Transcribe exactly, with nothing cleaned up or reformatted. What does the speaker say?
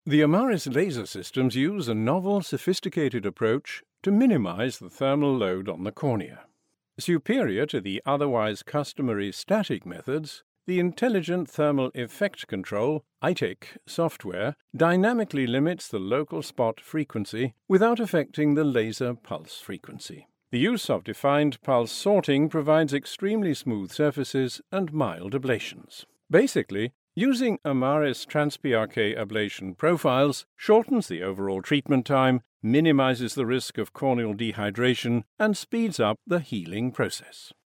The Amaris laser systems use a novel, sophisticated approach to minimize the thermal load on the cornea. Superior to the otherwise customary static methods, the Intelligent Thermal Effect Control I T E C software dynamically limits the local spot frequency without affecting the laser pulse frequency. The use of defined pulse sorting provides extremely smooth surfaces and mild ablations. Basically, using Amaris TransP R K ablation profiles shortens the overall treatment time, minimizes the risk of corneal dehydration, and speeds up the healing process.